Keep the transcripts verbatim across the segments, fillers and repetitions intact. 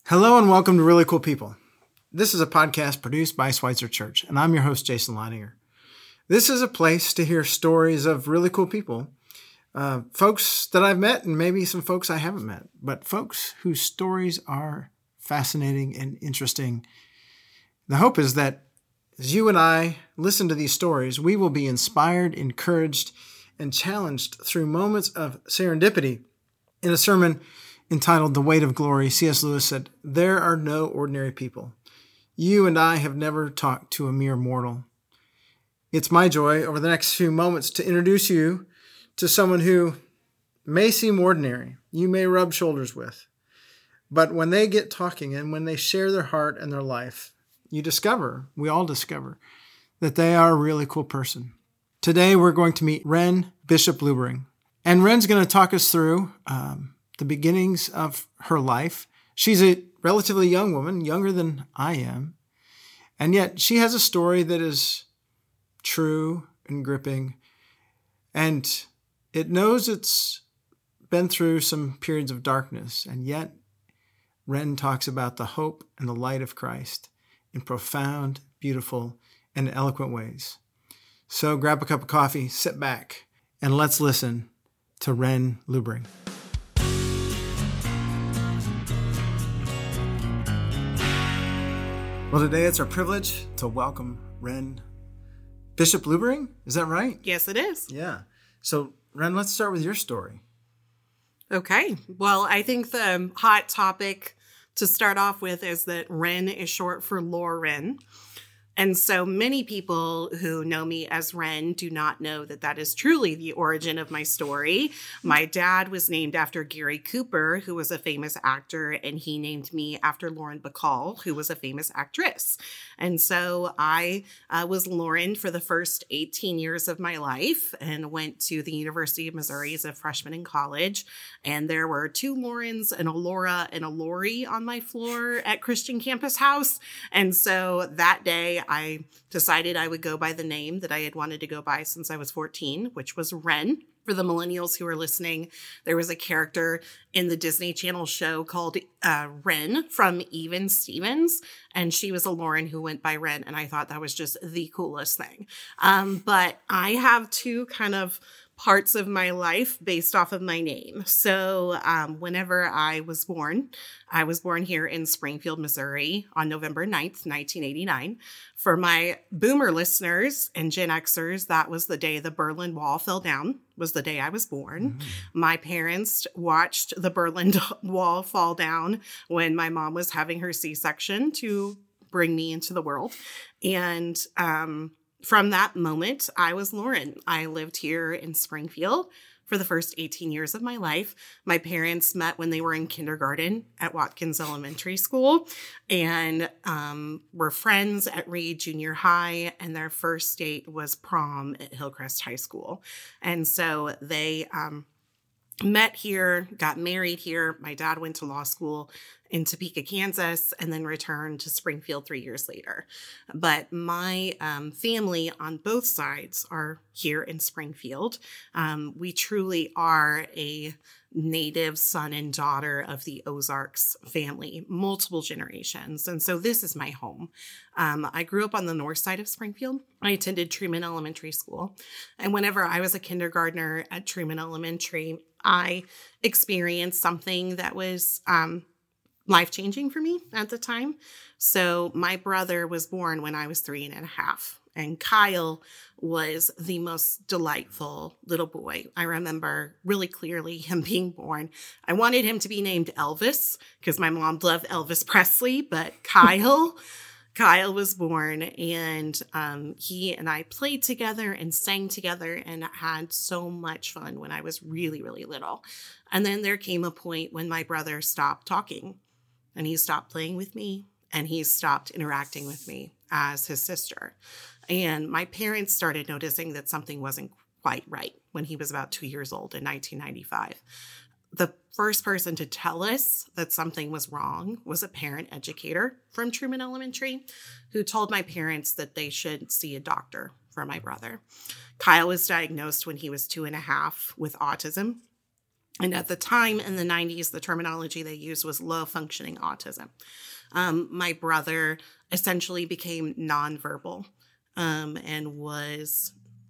Hello and welcome to Really Cool People. This is a podcast produced by Schweitzer Church, and I'm your host, Jason Leininger. This is a place to hear stories of really cool people, uh, folks that I've met and maybe some folks I haven't met, but folks whose stories are fascinating and interesting. The hope is that as you and I listen to these stories, we will be inspired, encouraged, and challenged through moments of serendipity. In a sermon entitled The Weight of Glory, C S Lewis said, "There are no ordinary people. You and I have never talked to a mere mortal." It's my joy over the next few moments to introduce you to someone who may seem ordinary, you may rub shoulders with, but when they get talking and when they share their heart and their life, you discover, we all discover, that they are a really cool person. Today we're going to meet Wren Bishop Lubering, and Wren's going to talk us through um, the beginnings of her life. She's a relatively young woman, younger than I am, and yet she has a story that is true and gripping, and it knows it's been through some periods of darkness, and yet Wren talks about the hope and the light of Christ in profound, beautiful, and eloquent ways. So grab a cup of coffee, sit back, and let's listen to Wren Lubering. Well, today it's our privilege to welcome Wren Bishop Lubering. Is that right? Yes, it is. Yeah. So, Wren, let's start with your story. Okay. Well, I think the hot topic to start off with is that Wren is short for Lauren. And so many people who know me as Wren do not know that that is truly the origin of my story. My dad was named after Gary Cooper, who was a famous actor, and he named me after Lauren Bacall, who was a famous actress. And so I uh, was Lauren for the first eighteen years of my life and went to the University of Missouri as a freshman in college. And there were two Laurens and a Laura and a Lori on my floor at Christian Campus House. And so that day, I decided I would go by the name that I had wanted to go by since I was fourteen, which was Wren. For the millennials who are listening, there was a character in the Disney Channel show called uh, Wren from Even Stevens, and she was a Lauren who went by Wren, and I thought that was just the coolest thing. Um, but I have two kind of parts of my life based off of my name. So um, whenever I was born, I was born here in Springfield, Missouri on November ninth, nineteen eighty-nine. For my boomer listeners and Gen Xers, that was the day the Berlin Wall fell down, was the day I was born. Mm-hmm. My parents watched the Berlin Wall fall down when my mom was having her C-section to bring me into the world. And um From that moment, I was Lauren. I lived here in Springfield for the first eighteen years of my life. My parents met when they were in kindergarten at Watkins Elementary School and um, were friends at Reed Junior High, and their first date was prom at Hillcrest High School. And so they um, met here, got married here. My dad went to law school in Topeka, Kansas, and then returned to Springfield three years later. But my um, family on both sides are here in Springfield. Um, we truly are a native son and daughter of the Ozarks family, multiple generations. And so this is my home. Um, I grew up on the north side of Springfield. I attended Truman Elementary School. And whenever I was a kindergartner at Truman Elementary, I experienced something that was um, life-changing for me at the time. So my brother was born when I was three and a half, and Kyle was the most delightful little boy. I remember really clearly him being born. I wanted him to be named Elvis because my mom loved Elvis Presley, but Kyle... Kyle was born, and um, he and I played together and sang together and had so much fun when I was really, really little. And then there came a point when my brother stopped talking, and he stopped playing with me, and he stopped interacting with me as his sister. And my parents started noticing that something wasn't quite right when he was about two years old in nineteen ninety-five. The first person to tell us that something was wrong was a parent educator from Truman Elementary who told my parents that they should see a doctor for my brother. Kyle was diagnosed when he was two and a half with autism. And at the time in the nineties, the terminology they used was low functioning autism. Um, my brother essentially became nonverbal um, and was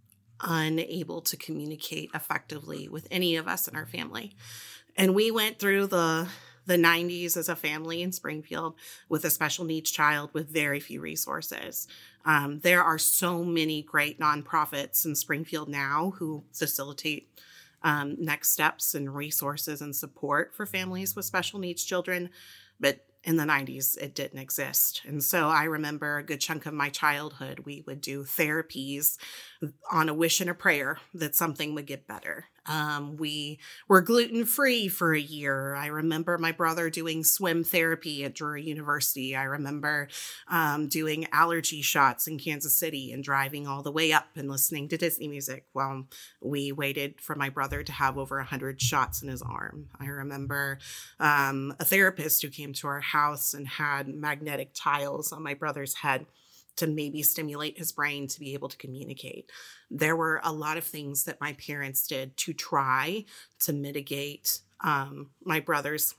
unable to communicate effectively with any of us in our family. And we went through the the nineties as a family in Springfield with a special needs child with very few resources. Um, there are so many great nonprofits in Springfield now who facilitate um, next steps and resources and support for families with special needs children. But in the nineties, it didn't exist. And so I remember a good chunk of my childhood, we would do therapies on a wish and a prayer that something would get better. Um, we were gluten-free for a year. I remember my brother doing swim therapy at Drury University. I remember um, doing allergy shots in Kansas City and driving all the way up and listening to Disney music while we waited for my brother to have over one hundred shots in his arm. I remember um, a therapist who came to our house and had magnetic tiles on my brother's head to maybe stimulate his brain to be able to communicate. There were a lot of things that my parents did to try to mitigate um, my brother's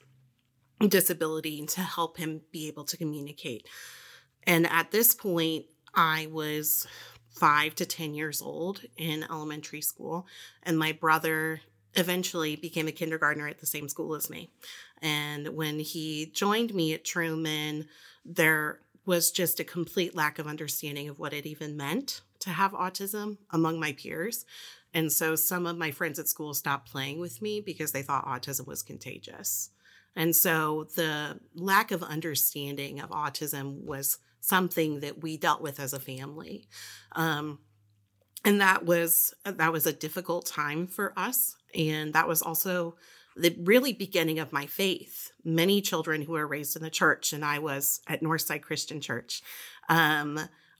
disability and to help him be able to communicate. And at this point, I was five to ten years old in elementary school, and my brother eventually became a kindergartner at the same school as me. And when he joined me at Truman, there was just a complete lack of understanding of what it even meant to have autism among my peers. And so some of my friends at school stopped playing with me because they thought autism was contagious. And so the lack of understanding of autism was something that we dealt with as a family. Um, and that was, that was a difficult time for us. And that was also the really beginning of my faith. Many children who were raised in the church, and I was at Northside Christian Church, um,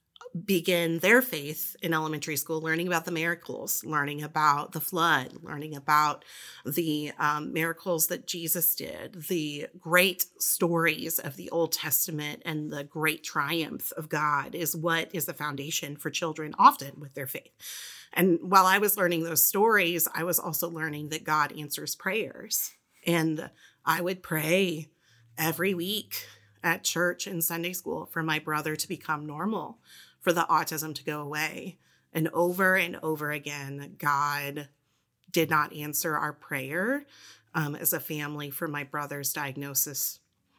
begin their faith in elementary school, learning about the miracles, learning about the flood, learning about the um, miracles that Jesus did, the great stories of the Old Testament, and the great triumph of God is what is the foundation for children often with their faith. And while I was learning those stories, I was also learning that God answers prayers. And I would pray every week at church and Sunday school for my brother to become normal, for the autism to go away. And over and over again, God did not answer our prayer um, as a family for my brother's diagnosis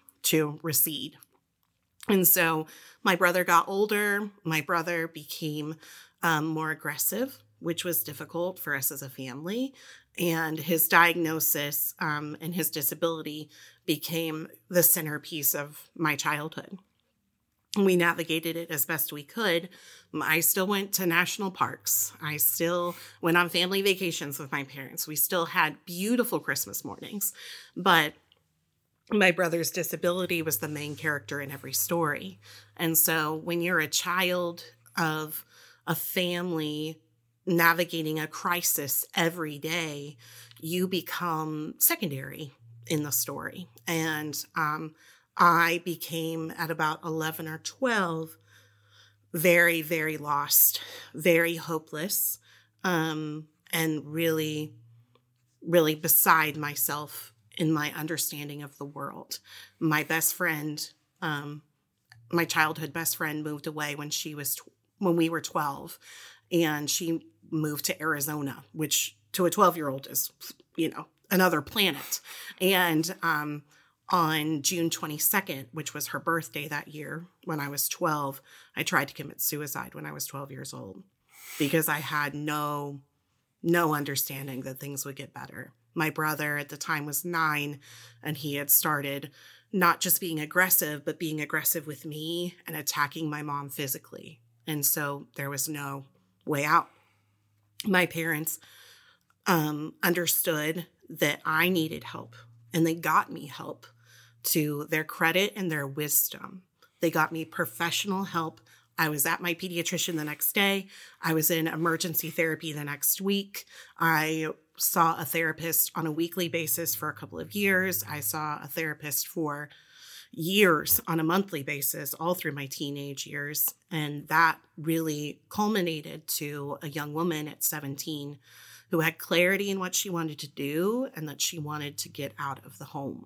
to recede. And so my brother got older. My brother became um, more aggressive, which was difficult for us as a family. And his diagnosis um, and his disability became the centerpiece of my childhood. We navigated it as best we could. I still went to national parks. I still went on family vacations with my parents. We still had beautiful Christmas mornings. But my brother's disability was the main character in every story. And so when you're a child of a family navigating a crisis every day, you become secondary in the story. And um, I became, at about eleven or twelve, very, very lost, very hopeless, um, and really, really beside myself in my understanding of the world. My best friend, um, my childhood best friend, moved away when she was tw- when we were twelve, and she moved to Arizona, which to a twelve-year-old is, you know, another planet. And um, on June twenty-second, which was her birthday that year, when I was twelve, I tried to commit suicide when I was twelve years old because I had no, no understanding that things would get better. My brother at the time was nine, and he had started not just being aggressive, but being aggressive with me and attacking my mom physically. And so there was no way out. My parents um, understood that I needed help, and they got me help. To their credit and their wisdom, they got me professional help. I was at my pediatrician the next day. I was in emergency therapy the next week. I saw a therapist on a weekly basis for a couple of years. I saw a therapist for years on a monthly basis all through my teenage years. And that really culminated to a young woman at seventeen who had clarity in what she wanted to do and that she wanted to get out of the home.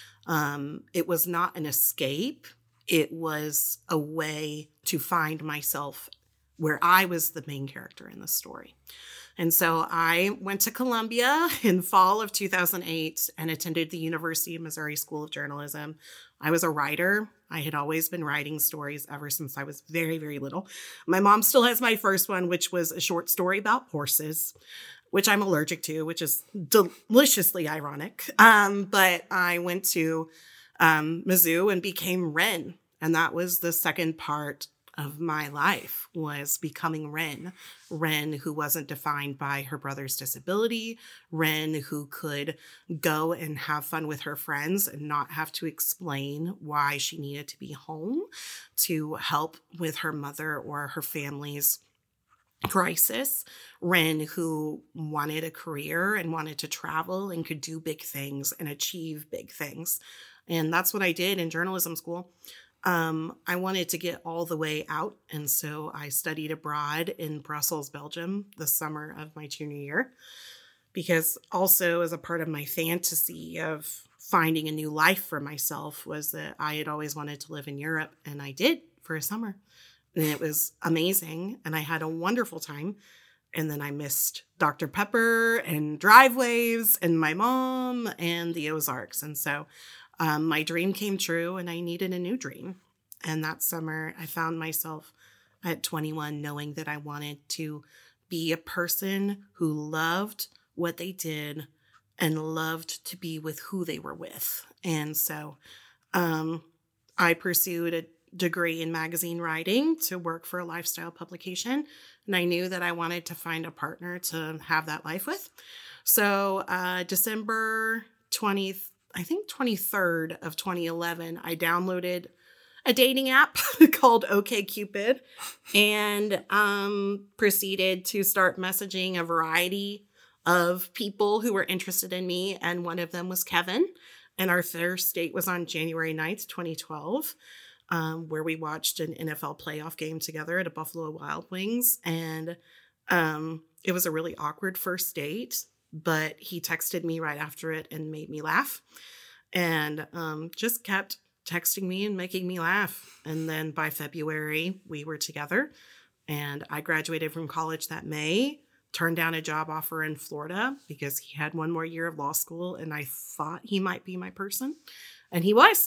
Um, it was not an escape. It was a way to find myself where I was the main character in the story. And so I went to Columbia in fall of two thousand eight and attended the University of Missouri School of Journalism. I was a writer. I had always been writing stories ever since I was very, very little. My mom still has my first one, which was a short story about horses, which I'm allergic to, which is deliciously ironic. Um, but I went to um, Mizzou and became Wren. And that was the second part of my life, was becoming Wren. Wren who wasn't defined by her brother's disability. Wren who could go and have fun with her friends and not have to explain why she needed to be home to help with her mother or her family's crisis. Wren who wanted a career and wanted to travel and could do big things and achieve big things. And that's what I did in journalism school. Um, I wanted to get all the way out, and so I studied abroad in Brussels, Belgium, the summer of my junior year, because also as a part of my fantasy of finding a new life for myself was that I had always wanted to live in Europe, and I did for a summer, and it was amazing, and I had a wonderful time, and then I missed Doctor Pepper and Drive Waves and my mom and the Ozarks, and so Um, my dream came true and I needed a new dream. And that summer I found myself at twenty-one knowing that I wanted to be a person who loved what they did and loved to be with who they were with. And so um, I pursued a degree in magazine writing to work for a lifestyle publication. And I knew that I wanted to find a partner to have that life with. So uh, December twentieth, I think twenty-third of twenty eleven, I downloaded a dating app called OkCupid and um, proceeded to start messaging a variety of people who were interested in me. And one of them was Kevin. And our first date was on January ninth, twenty twelve, um, where we watched an N F L playoff game together at a Buffalo Wild Wings. And um, it was a really awkward first date. But he texted me right after it and made me laugh and um, just kept texting me and making me laugh. And then by February, we were together and I graduated from college that May, turned down a job offer in Florida because he had one more year of law school and I thought he might be my person. And he was.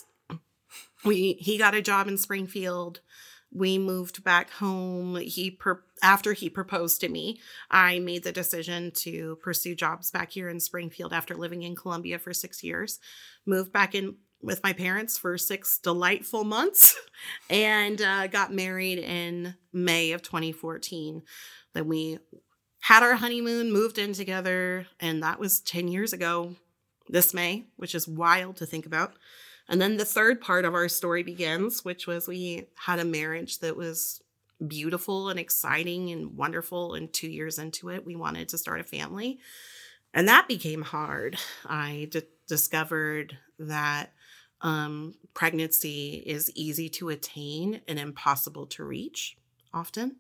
We He got a job in Springfield. We moved back home. He per- after he proposed to me, I made the decision to pursue jobs back here in Springfield after living in Columbia for six years. Moved back in with my parents for six delightful months and uh, got married in May of twenty fourteen. Then we had our honeymoon, moved in together, and that was ten years ago this May, which is wild to think about. And then the third part of our story begins, which was we had a marriage that was beautiful and exciting and wonderful. And two years into it, we wanted to start a family. And that became hard. I d- discovered that um, pregnancy is easy to attain and impossible to reach often.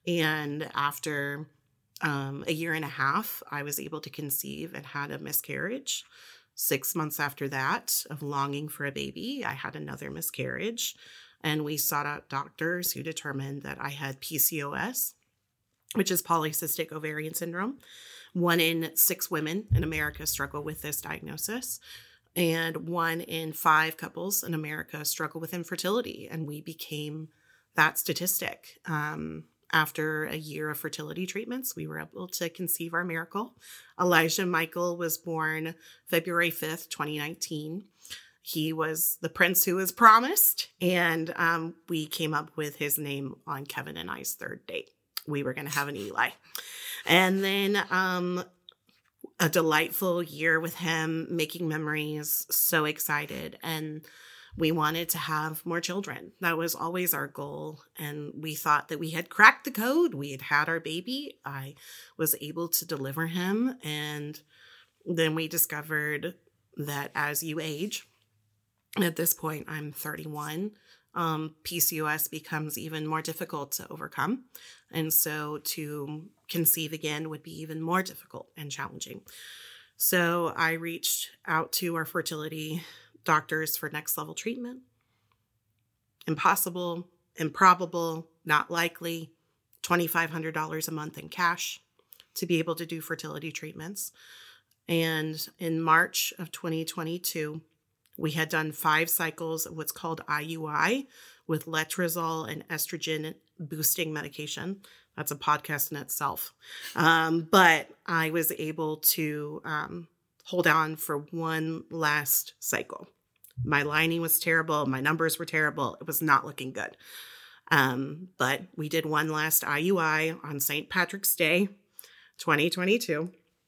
And after um, a year and a half, I was able to conceive and had a miscarriage. Six months after that, of longing for a baby, I had another miscarriage, and we sought out doctors who determined that I had P C O S, which is polycystic ovarian syndrome. One in six women in America struggle with this diagnosis, and one in five couples in America struggle with infertility, and we became that statistic. Um, After a year of fertility treatments, we were able to conceive our miracle. Elijah Michael was born February fifth, twenty nineteen. He was the prince who was promised, and um, we came up with his name on Kevin and I's third date. We were going to have an Eli. And then um, a delightful year with him, making memories, so excited. And we wanted to have more children. That was always our goal. And we thought that we had cracked the code. We had had our baby. I was able to deliver him. And then we discovered that as you age, at this point, I'm thirty-one, um, P C O S becomes even more difficult to overcome. And so to conceive again would be even more difficult and challenging. So I reached out to our fertility doctors for next level treatment. Impossible, improbable, not likely, two thousand five hundred dollars a month in cash to be able to do fertility treatments. And in March of twenty twenty-two, we had done five cycles of what's called I U I with letrozole and estrogen boosting medication. That's a podcast in itself. Um, but I was able to um, hold on for one last cycle. My lining was terrible. My numbers were terrible. It was not looking good. Um, but we did one last I U I on Saint Patrick's Day, twenty twenty-two.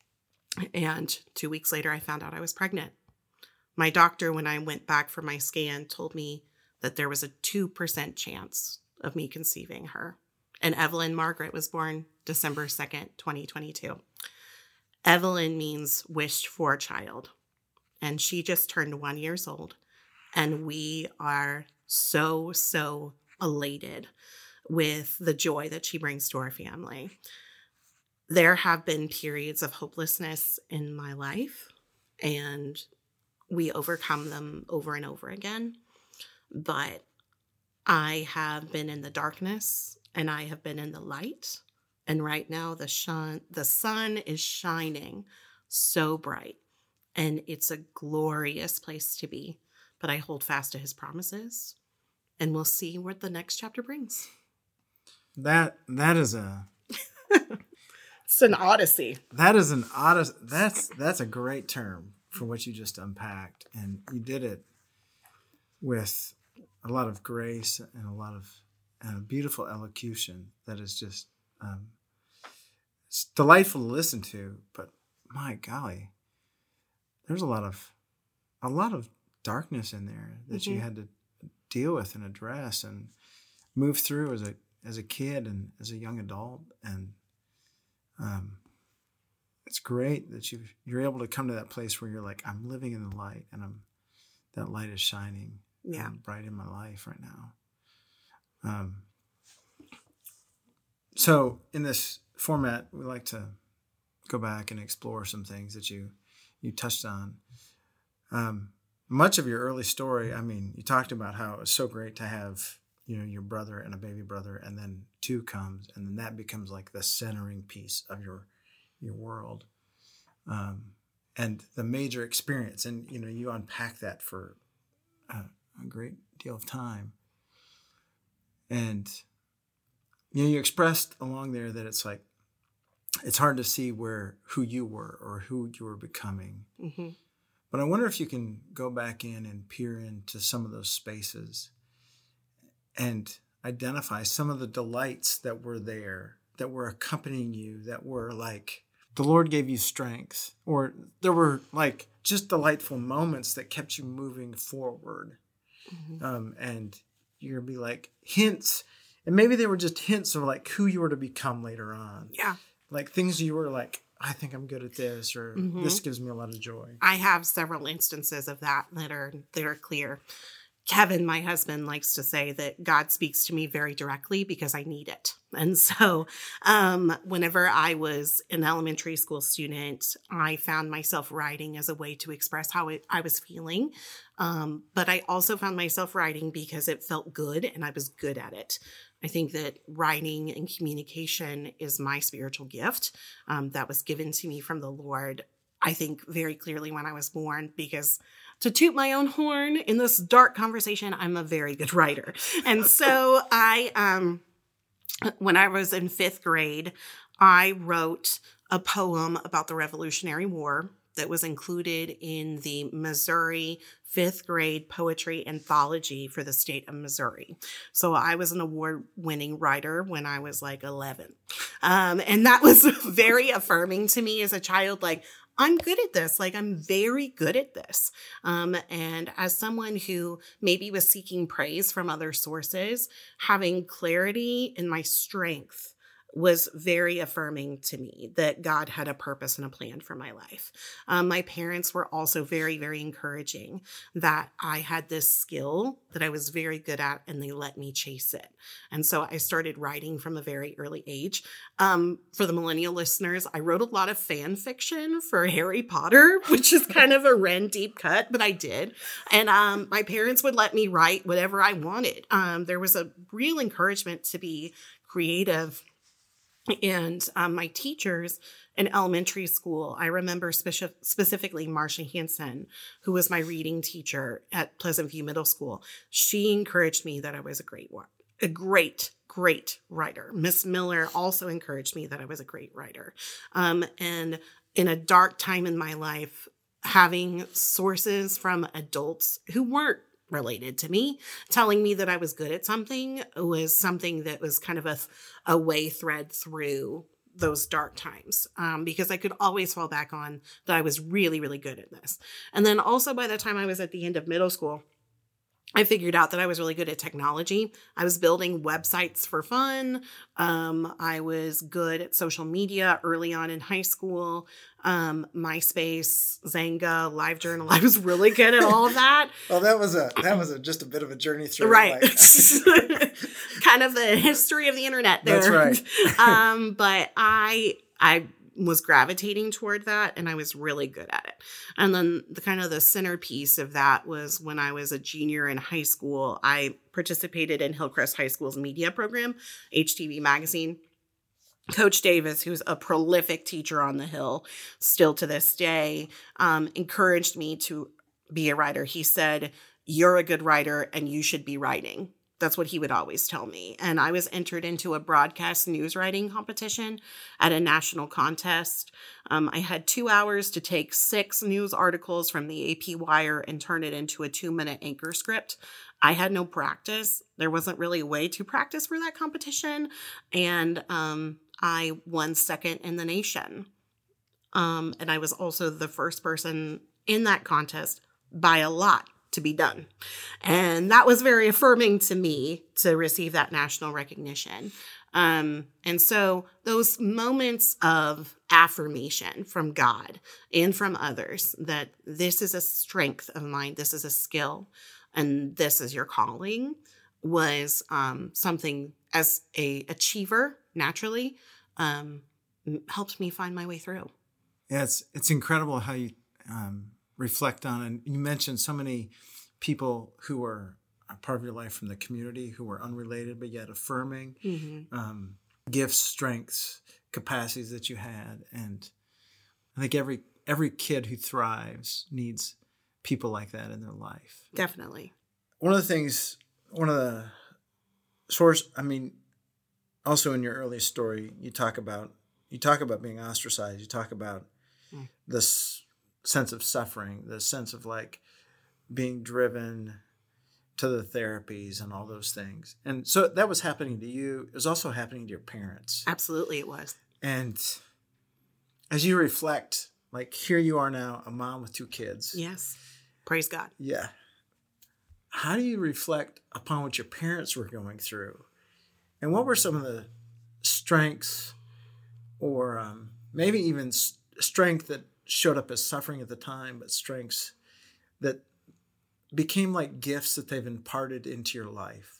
And two weeks later, I found out I was pregnant. My doctor, when I went back for my scan, told me that there was a two percent chance of me conceiving her. And Evelyn Margaret was born December second, twenty twenty-two. Evelyn means wished for child. And she just turned one years old. And we are so, so elated with the joy that she brings to our family. There have been periods of hopelessness in my life, and we overcome them over and over again. But I have been in the darkness and I have been in the light. And right now the shun- the sun is shining so bright, and it's a glorious place to be. But I hold fast to his promises, and we'll see what the next chapter brings. That that is a It's an odyssey. That is an odyssey. That's that's a great term for what you just unpacked, and you did it with a lot of grace and a lot of uh, beautiful elocution. That is just um, it's delightful to listen to. But my golly, there's a lot of a lot of darkness in there that mm-hmm. you had to deal with and address and move through as a as a kid and as a young adult. And um, it's great that you you're able to come to that place where you're like, I'm living in the light, and I'm that light is shining yeah. um, bright in my life right now. Um, so in this format, we like to go back and explore some things that you you touched on. Um, much of your early story, I mean, you talked about how it was so great to have, you know, your brother and a baby brother, and then two comes, and then that becomes like the centering piece of your your world, um, and the major experience. And you know, you unpack that for a, a great deal of time. And you know, you expressed along there that it's like it's hard to see where who you were or who you were becoming. Mm-hmm. But I wonder if you can go back in and peer into some of those spaces and identify some of the delights that were there, that were accompanying you, that were like the Lord gave you strength, or there were like just delightful moments that kept you moving forward. Mm-hmm. Um, and you're gonna be like hints, and maybe they were just hints of like who you were to become later on. Yeah. Like things you were like, I think I'm good at this, or mm-hmm. this gives me a lot of joy. I have several instances of that that are that are clear. Kevin, my husband, likes to say that God speaks to me very directly because I need it. And so um, whenever I was an elementary school student, I found myself writing as a way to express how it, I was feeling. Um, but I also found myself writing because it felt good and I was good at it. I think that writing and communication is my spiritual gift um, that was given to me from the Lord, I think very clearly when I was born, because to toot my own horn in this dark conversation, I'm a very good writer. And so I, um, when I was in fifth grade, I wrote a poem about the Revolutionary War that was included in the Missouri fifth grade poetry anthology for the state of Missouri. So I was an award-winning writer when I was like eleven. Um, and that was very affirming to me as a child, like, I'm good at this. Like, I'm very good at this. Um, and as someone who maybe was seeking praise from other sources, having clarity in my strength was very affirming to me that God had a purpose and a plan for my life. Um, my parents were also very, very encouraging that I had this skill that I was very good at, and they let me chase it. And so I started writing from a very early age. Um, for the millennial listeners, I wrote a lot of fan fiction for Harry Potter, which is kind of a Ren deep cut, but I did. And um, my parents would let me write whatever I wanted. Um, there was a real encouragement to be creative. And um, my teachers in elementary school, I remember speci- specifically Marcia Hansen, who was my reading teacher at Pleasant View Middle School. She encouraged me that I was a great one, a great, great writer. Miss Miller also encouraged me that I was a great writer. Um, and in a dark time in my life, having sources from adults who weren't related to me, telling me that I was good at something was something that was kind of a, a way thread through those dark times, um, because I could always fall back on that I was really, really good at this. And then also by the time I was at the end of middle school, I figured out that I was really good at technology. I was building websites for fun. Um, I was good at social media early on in high school. Um, MySpace, Zanga, LiveJournal. I was really good at all of that. Well, that was a that was a, just a bit of a journey through. Right. Like... kind of the history of the internet there. That's right. um, but I I was gravitating toward that, and I was really good at it. And then the kind of the centerpiece of that was when I was a junior in high school, I participated in Hillcrest High School's media program, H T V Magazine. Coach Davis, who's a prolific teacher on the Hill, still to this day, um, encouraged me to be a writer. He said, "You're a good writer and you should be writing." That's what he would always tell me. And I was entered into a broadcast news writing competition at a national contest. Um, I had two hours to take six news articles from the A P Wire and turn it into a two-minute anchor script. I had no practice. There wasn't really a way to practice for that competition. And um, I won second in the nation. Um, and I was also the first person in that contest by a lot to be done. And that was very affirming to me to receive that national recognition. Um, and so those moments of affirmation from God and from others that this is a strength of mine, this is a skill, and this is your calling was um, something as a achiever naturally um, helped me find my way through. Yeah, it's, it's incredible how you um, reflect on, and you mentioned so many people who were a part of your life from the community who were unrelated but yet affirming mm-hmm. um, gifts, strengths, capacities that you had. And I think every every kid who thrives needs people like that in their life. Definitely. One of the things, one of the source, I mean, also in your early story, you talk about you talk about being ostracized. You talk about mm. this sense of suffering, the sense of like being driven to the therapies and all those things. And so that was happening to you. It was also happening to your parents. Absolutely it was. And as you reflect, like here you are now, a mom with two kids. Yes. Praise God. Yeah. How do you reflect upon what your parents were going through? And what were some of the strengths or um, maybe even st- strength that showed up as suffering at the time, but strengths that became like gifts that they've imparted into your life?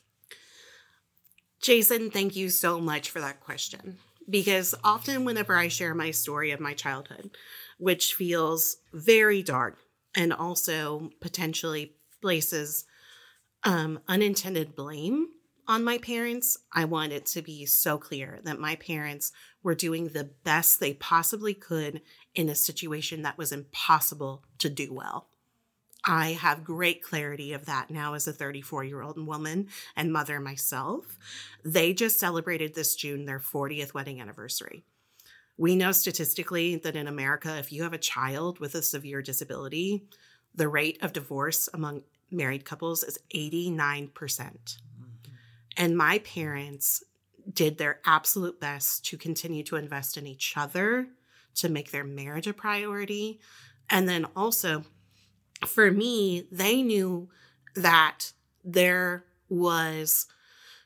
Jason, thank you so much for that question. Because often whenever I share my story of my childhood, which feels very dark and also potentially places um, unintended blame on my parents, I want it to be so clear that my parents were doing the best they possibly could in a situation that was impossible to do well. I have great clarity of that now as a thirty-four-year-old woman and mother myself. They just celebrated this June their fortieth wedding anniversary. We know statistically that in America, if you have a child with a severe disability, the rate of divorce among married couples is eighty-nine percent. Mm-hmm. And my parents did their absolute best to continue to invest in each other, to make their marriage a priority, and then also for me, they knew that there was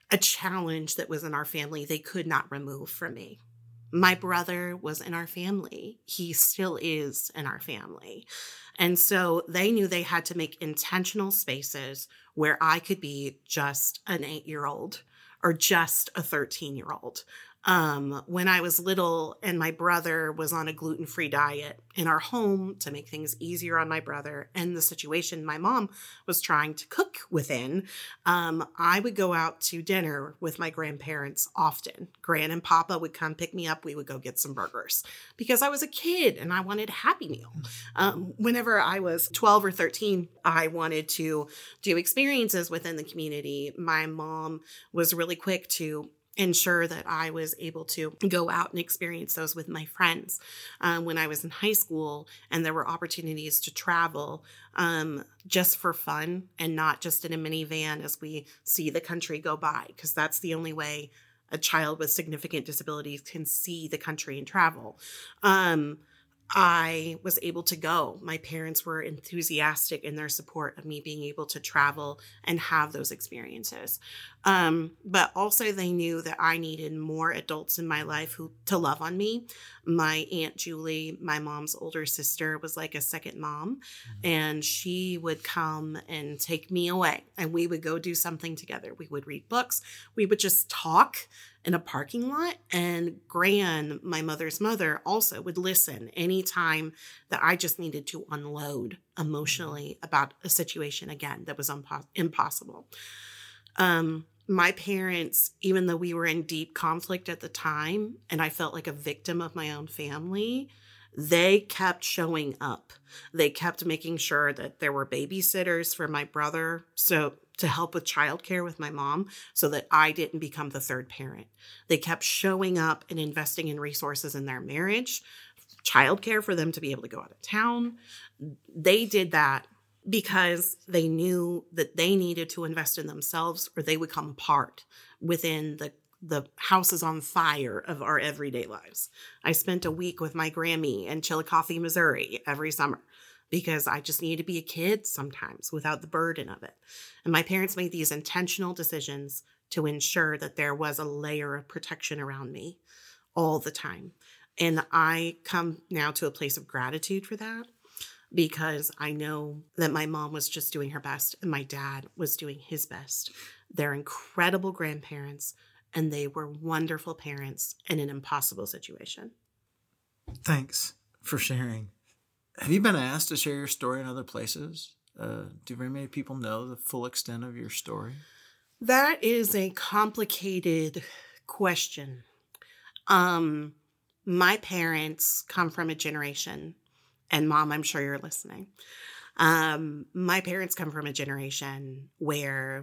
a challenge that was in our family they could not remove from me. My brother was in our family. He still is in our family. And so they knew they had to make intentional spaces where I could be just an eight-year-old or just a thirteen-year-old. Um, when I was little and my brother was on a gluten-free diet in our home to make things easier on my brother and the situation my mom was trying to cook within, um, I would go out to dinner with my grandparents often. Gran and Papa would come pick me up. We would go get some burgers because I was a kid and I wanted a Happy Meal. Um, whenever I was twelve or thirteen, I wanted to do experiences within the community. My mom was really quick to ensure that I was able to go out and experience those with my friends. Um, when I was in high school and there were opportunities to travel um, just for fun and not just in a minivan as we see the country go by, because that's the only way a child with significant disabilities can see the country and travel. Um, I was able to go. My parents were enthusiastic in their support of me being able to travel and have those experiences. Um, but also they knew that I needed more adults in my life who to love on me. My Aunt Julie, my mom's older sister, was like a second mom, mm-hmm. and she would come and take me away and we would go do something together. We would read books. We would just talk in a parking lot. And Gran, my mother's mother, also would listen anytime that I just needed to unload emotionally about a situation, again, that was unpo- impossible. Um, my parents, even though we were in deep conflict at the time and I felt like a victim of my own family, they kept showing up. They kept making sure that there were babysitters for my brother, so to help with childcare with my mom so that I didn't become the third parent. They kept showing up and investing in resources in their marriage, childcare for them to be able to go out of town. They did that because they knew that they needed to invest in themselves or they would come apart within the the houses on fire of our everyday lives. I spent a week with my Grammy in Chillicothe, Missouri every summer because I just needed to be a kid sometimes without the burden of it. And my parents made these intentional decisions to ensure that there was a layer of protection around me all the time. And I come now to a place of gratitude for that because I know that my mom was just doing her best and my dad was doing his best. They're incredible grandparents and they were wonderful parents in an impossible situation. Thanks for sharing. Have you been asked to share your story in other places? Uh, do very many people know the full extent of your story? That is a complicated question. Um, my parents come from a generation, and Mom, I'm sure you're listening. Um, my parents come from a generation where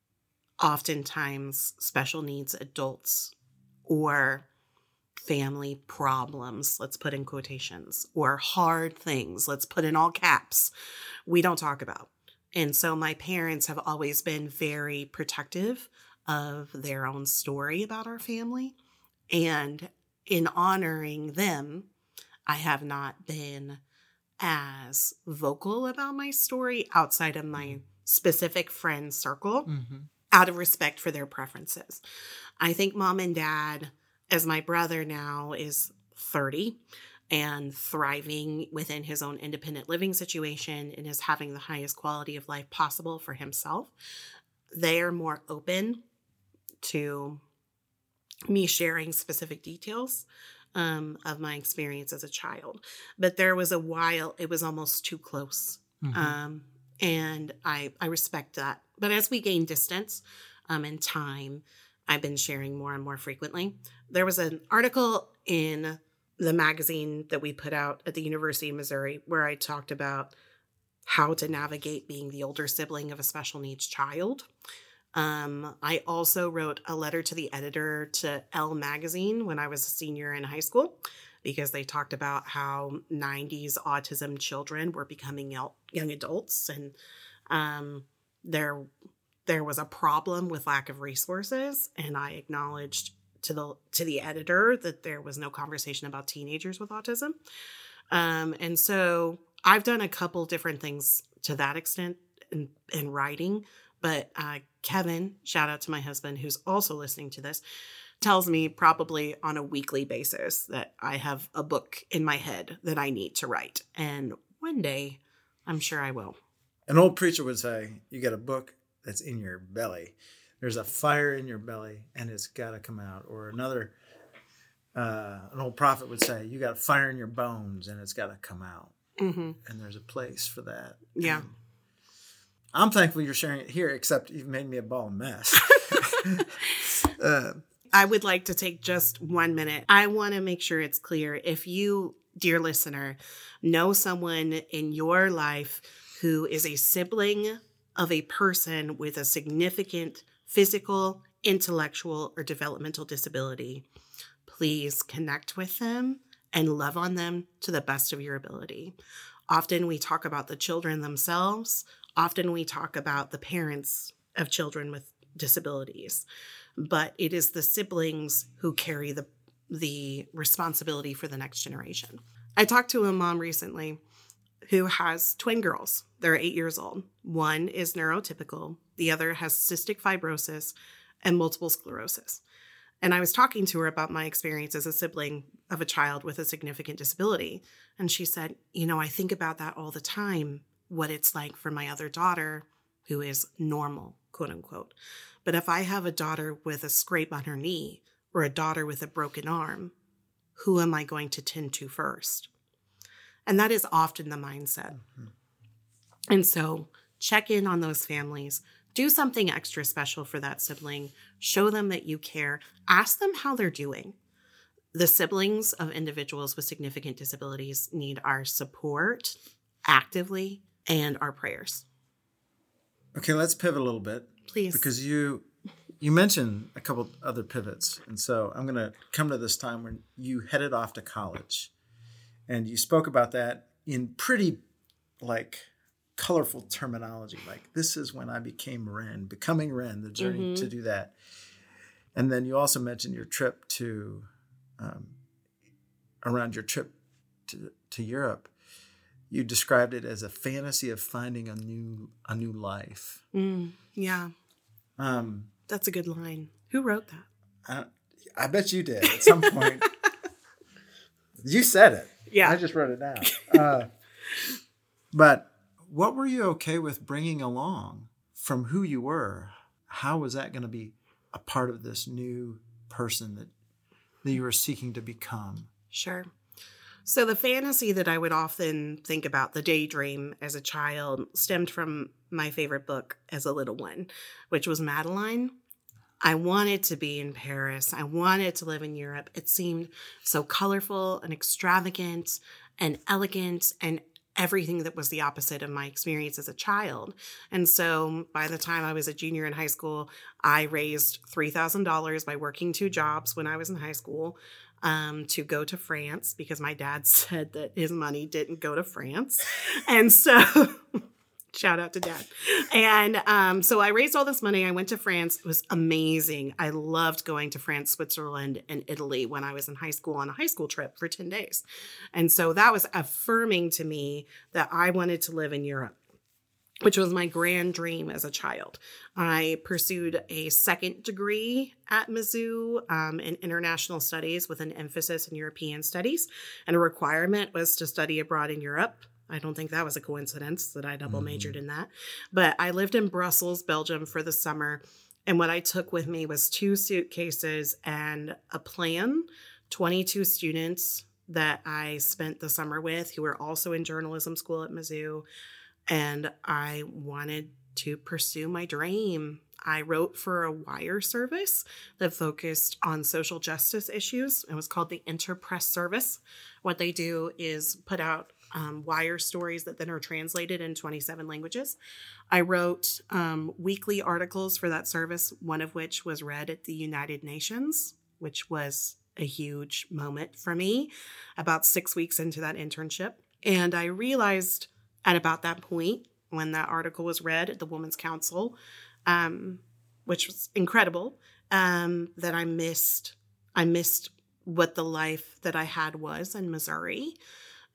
oftentimes special needs adults or family problems, let's put in quotations, or hard things, let's put in all caps, we don't talk about. And so my parents have always been very protective of their own story about our family. And in honoring them, I have not been as vocal about my story outside of my specific friend circle. Mm-hmm. Out of respect for their preferences. I think Mom and Dad, as my brother now is thirty and thriving within his own independent living situation and is having the highest quality of life possible for himself, they are more open to me sharing specific details um, of my experience as a child. But there was a while, it was almost too close. Mm-hmm. Um, and I, I respect that. But as we gain distance um, and time, I've been sharing more and more frequently. There was an article in the magazine that we put out at the University of Missouri where I talked about how to navigate being the older sibling of a special needs child. Um, I also wrote a letter to the editor to Elle magazine when I was a senior in high school because they talked about how nineties autism children were becoming young adults and um, there there was a problem with lack of resources, and I acknowledged to the to the editor that there was no conversation about teenagers with autism. Um, and so I've done a couple different things to that extent in, in writing, But uh, Kevin, shout out to my husband, who's also listening to this, tells me probably on a weekly basis that I have a book in my head that I need to write. And one day, I'm sure I will. An old preacher would say, you got a book that's in your belly. There's a fire in your belly and it's got to come out. Or another, uh, an old prophet would say, you got fire in your bones and it's got to come out. Mm-hmm. And there's a place for that. Yeah. And I'm thankful you're sharing it here, except you've made me a ball of mess. uh, I would like to take just one minute. I want to make sure it's clear. If you, dear listener, know someone in your life who is a sibling of a person with a significant physical, intellectual, or developmental disability, please connect with them and love on them to the best of your ability. Often we talk about the children themselves. Often we talk about the parents of children with disabilities. But it is the siblings who carry the, the responsibility for the next generation. I talked to a mom recently who has twin girls. They're eight years old. One is neurotypical. The other has cystic fibrosis and multiple sclerosis. And I was talking to her about my experience as a sibling of a child with a significant disability. And she said, you know, I think about that all the time, what it's like for my other daughter who is normal, quote unquote. But if I have a daughter with a scrape on her knee or a daughter with a broken arm, who am I going to tend to first? And that is often the mindset. Mm-hmm. And so check in on those families. Do something extra special for that sibling. Show them that you care. Ask them how they're doing. The siblings of individuals with significant disabilities need our support actively and our prayers. Okay, let's pivot a little bit. Please. Because you you mentioned a couple other pivots. And so I'm going to come to this time when you headed off to college. And you spoke about that in pretty, like, colorful terminology. Like, this is when I became Ren, becoming Ren, the journey mm-hmm. to do that. And then you also mentioned your trip to, um, around your trip to, to Europe. You described it as a fantasy of finding a new a new life. Mm, yeah. Um, That's a good line. Who wrote that? I, I bet you did at some point. You said it. Yeah. I just wrote it down. Uh, but what were you okay with bringing along from who you were? How was that going to be a part of this new person that, that you were seeking to become? Sure. So the fantasy that I would often think about, the daydream as a child, stemmed from my favorite book as a little one, which was Madeline. I wanted to be in Paris. I wanted to live in Europe. It seemed so colorful and extravagant and elegant and everything that was the opposite of my experience as a child. And so by the time I was a junior in high school, I raised three thousand dollars by working two jobs when I was in high school um, to go to France because my dad said that his money didn't go to France. And so... Shout out to Dad. And um, so I raised all this money. I went to France. It was amazing. I loved going to France, Switzerland, and Italy when I was in high school on a high school trip for ten days. And so that was affirming to me that I wanted to live in Europe, which was my grand dream as a child. I pursued a second degree at Mizzou um, in international studies with an emphasis in European studies. And a requirement was to study abroad in Europe. I don't think that was a coincidence that I double majored mm-hmm. in that. But I lived in Brussels, Belgium for the summer. And what I took with me was two suitcases and a plan, twenty-two students that I spent the summer with who were also in journalism school at Mizzou. And I wanted to pursue my dream. I wrote for a wire service that focused on social justice issues. It was called the Interpress Service. What they do is put out Um, wire stories that then are translated in twenty-seven languages. I wrote um, weekly articles for that service, one of which was read at the United Nations, which was a huge moment for me about six weeks into that internship. And I realized at about that point, when that article was read at the Women's Council, um, which was incredible, um, that I missed, I missed what the life that I had was in Missouri.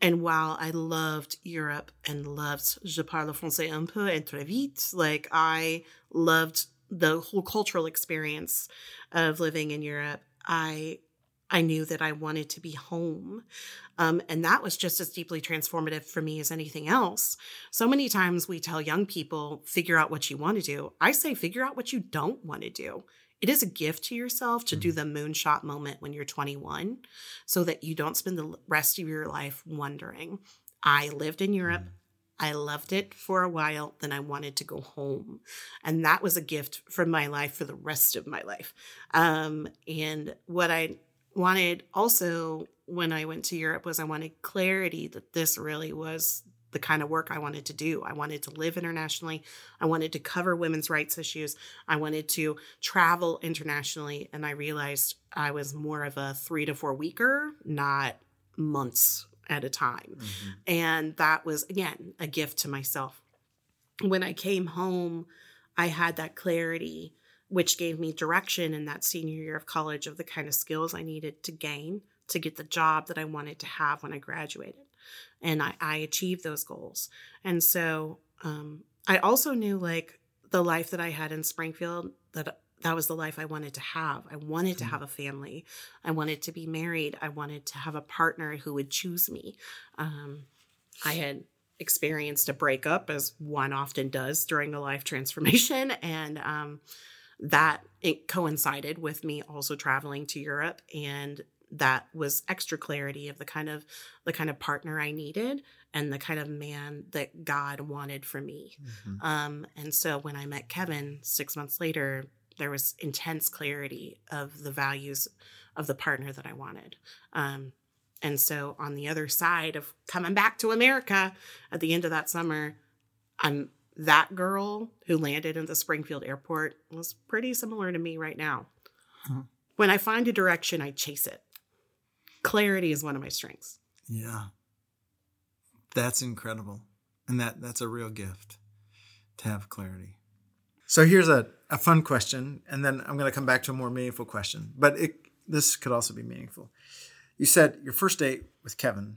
And while I loved Europe and loved Je parle français un peu et très vite, like I loved the whole cultural experience of living in Europe, I I knew that I wanted to be home. Um, and that was just as deeply transformative for me as anything else. So many times we tell young people, figure out what you want to do. I say, figure out what you don't want to do. It is a gift to yourself to do the moonshot moment when you're twenty-one so that you don't spend the rest of your life wondering. I lived in Europe. I loved it for a while. Then I wanted to go home. And that was a gift from my life for the rest of my life. Um, and what I wanted also when I went to Europe was I wanted clarity that this really was the kind of work I wanted to do. I wanted to live internationally. I wanted to cover women's rights issues. I wanted to travel internationally. And I realized I was more of a three to four weeker, not months at a time. Mm-hmm. And that was, again, a gift to myself. When I came home, I had that clarity, which gave me direction in that senior year of college of the kind of skills I needed to gain to get the job that I wanted to have when I graduated. And I, I achieved those goals. And so um, I also knew like the life that I had in Springfield, that that was the life I wanted to have. I wanted to have a family. I wanted to be married. I wanted to have a partner who would choose me. Um, I had experienced a breakup, as one often does during a life transformation. And um, that it coincided with me also traveling to Europe, and that was extra clarity of the kind of the kind of partner I needed and the kind of man that God wanted for me. Mm-hmm. Um, and so when I met Kevin six months later, there was intense clarity of the values of the partner that I wanted. Um, and so on the other side of coming back to America at the end of that summer, I'm that girl who landed in the Springfield airport was pretty similar to me right now. Huh. When I find a direction, I chase it. Clarity is one of my strengths. Yeah. That's incredible. And that that's a real gift to have clarity. So here's a, a fun question, and then I'm going to come back to a more meaningful question. But it this could also be meaningful. You said your first date with Kevin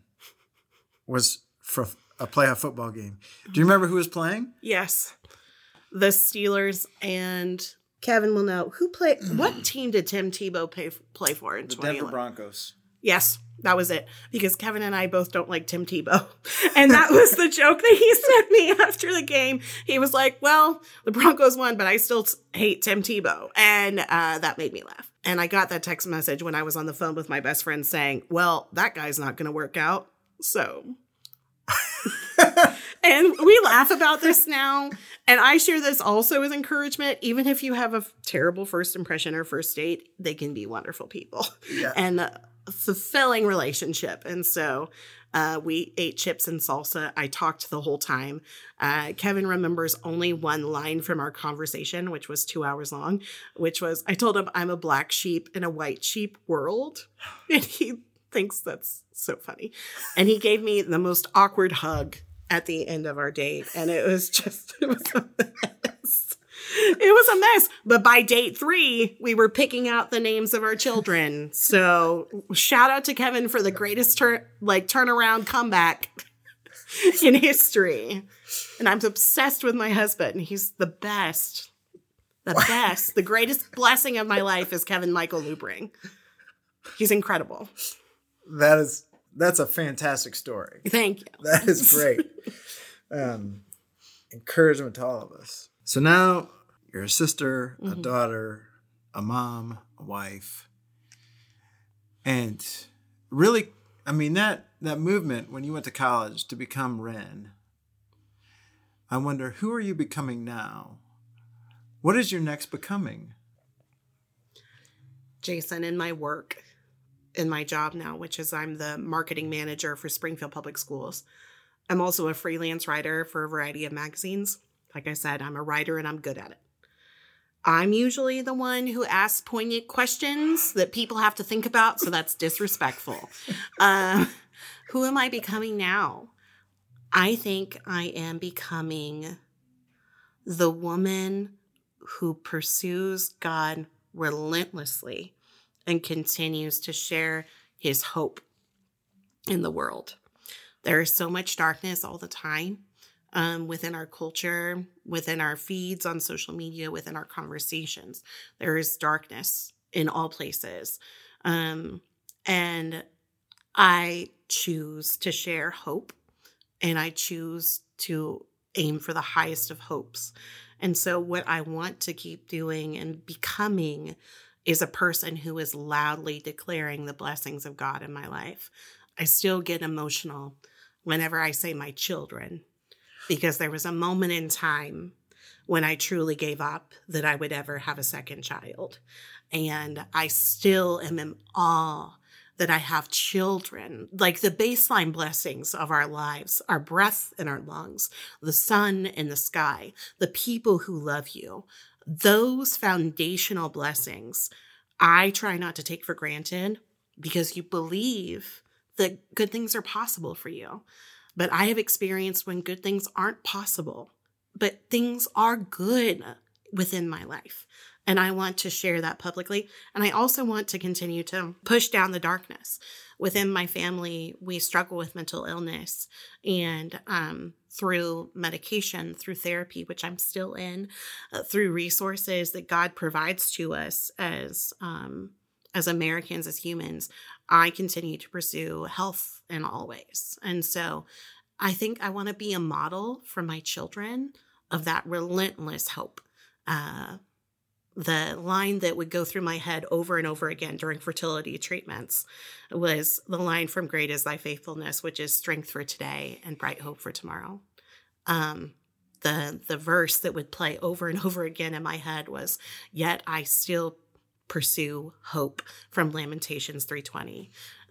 was for a playoff football game. Do you remember who was playing? Yes. The Steelers, and Kevin will know. Who played? What team did Tim Tebow play, play for in the twenty eleven? Denver Broncos. Yes, that was it. Because Kevin and I both don't like Tim Tebow. And that was the joke that he sent me after the game. He was like, well, the Broncos won, but I still t- hate Tim Tebow. And uh, that made me laugh. And I got that text message when I was on the phone with my best friend saying, well, that guy's not going to work out. So... And we laugh about this now. And I share this also as encouragement. Even if you have a terrible first impression or first date, they can be wonderful people. Yeah. And a fulfilling relationship. And so uh, we ate chips and salsa. I talked the whole time. Uh, Kevin remembers only one line from our conversation, which was two hours long, which was, I told him I'm a black sheep in a white sheep world. And he thinks that's so funny. And he gave me the most awkward hug at the end of our date. And it was just, it was a mess. It was a mess. But by date three, we were picking out the names of our children. So shout out to Kevin for the greatest turn, like turnaround comeback in history. And I'm obsessed with my husband. He's the best. The what? best. The greatest blessing of my life is Kevin Michael Lubring. He's incredible. That is... That's a fantastic story. Thank you. That is great. um, encouragement to all of us. So now you're a sister, mm-hmm. a daughter, a mom, a wife. And really, I mean, that, that movement when you went to college to become Ren, I wonder, who are you becoming now? What is your next becoming? Jason, in my work, in my job now, which is I'm the marketing manager for Springfield Public Schools. I'm also a freelance writer for a variety of magazines. Like I said, I'm a writer and I'm good at it. I'm usually the one who asks poignant questions that people have to think about, so that's disrespectful. uh, who am I becoming now? I think I am becoming the woman who pursues God relentlessly and continues to share his hope in the world. There is so much darkness all the time um, within our culture, within our feeds on social media, within our conversations. There is darkness in all places. Um, and I choose to share hope, and I choose to aim for the highest of hopes. And so what I want to keep doing and becoming is a person who is loudly declaring the blessings of God in my life. I still get emotional whenever I say my children, because there was a moment in time when I truly gave up that I would ever have a second child. And I still am in awe that I have children, like the baseline blessings of our lives, our breath in our lungs, the sun in the sky, the people who love you. Those foundational blessings, I try not to take for granted, because you believe that good things are possible for you. But I have experienced when good things aren't possible, but things are good within my life. And I want to share that publicly. And I also want to continue to push down the darkness. Within my family, we struggle with mental illness. And um, through medication, through therapy, which I'm still in, uh, through resources that God provides to us as um, as Americans, as humans, I continue to pursue health in all ways. And so I think I want to be a model for my children of that relentless hope. Uh, The line that would go through my head over and over again during fertility treatments was the line from Great is Thy Faithfulness, which is strength for today and bright hope for tomorrow. Um, the the verse that would play over and over again in my head was, yet I still pursue hope, from Lamentations three twenty.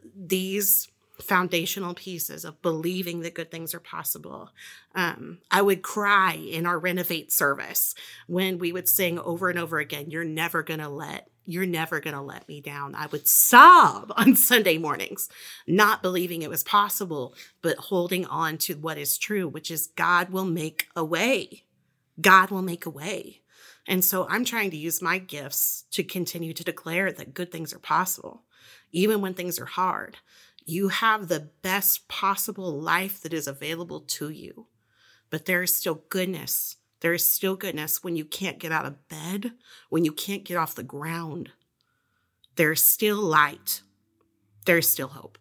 These foundational pieces of believing that good things are possible. Um, I would cry in our Renovate service when we would sing over and over again, you're never going to let, you're never going to let me down. I would sob on Sunday mornings, not believing it was possible, but holding on to what is true, which is God will make a way. God will make a way. And so I'm trying to use my gifts to continue to declare that good things are possible, even when things are hard. You have the best possible life that is available to you, but there is still goodness. There is still goodness when you can't get out of bed, when you can't get off the ground. There is still light. There is still hope.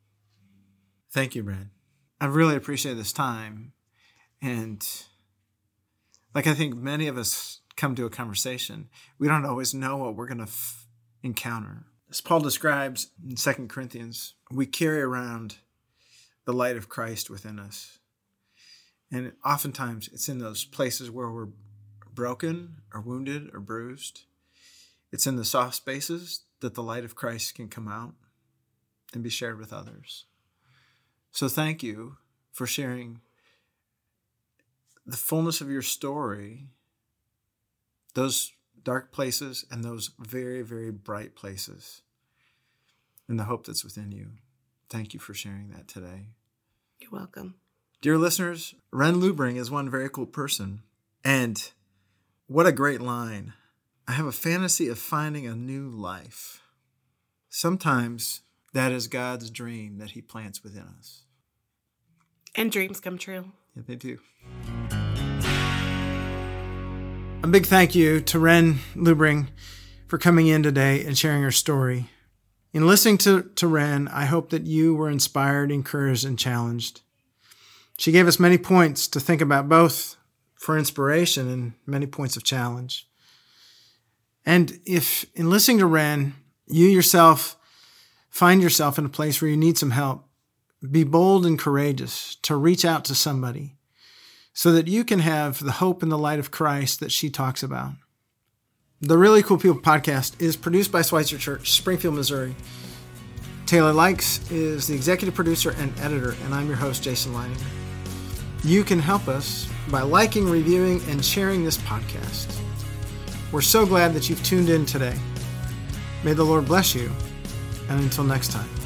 Thank you, Brad. I really appreciate this time. And like I think many of us come to a conversation, we don't always know what we're going to f- encounter. As Paul describes in Second Corinthians, we carry around the light of Christ within us. And oftentimes it's in those places where we're broken or wounded or bruised. It's in the soft spaces that the light of Christ can come out and be shared with others. So thank you for sharing the fullness of your story, those dark places and those very, very bright places, and the hope that's within you. Thank you for sharing that today. You're welcome. Dear listeners, Ren Lubring is one very cool person. And what a great line. I have a fantasy of finding a new life. Sometimes that is God's dream that he plants within us. And dreams come true. Yeah, they do. A big thank you to Ren Lubring for coming in today and sharing her story. In listening to, to Ren, I hope that you were inspired, encouraged, and challenged. She gave us many points to think about, both for inspiration and many points of challenge. And if in listening to Ren, you yourself find yourself in a place where you need some help, be bold and courageous to reach out to somebody, so that you can have the hope and the light of Christ that she talks about. The Really Cool People podcast is produced by Schweitzer Church, Springfield, Missouri. Taylor Likes is the executive producer and editor, and I'm your host, Jason Leininger. You can help us by liking, reviewing, and sharing this podcast. We're so glad that you've tuned in today. May the Lord bless you, and until next time.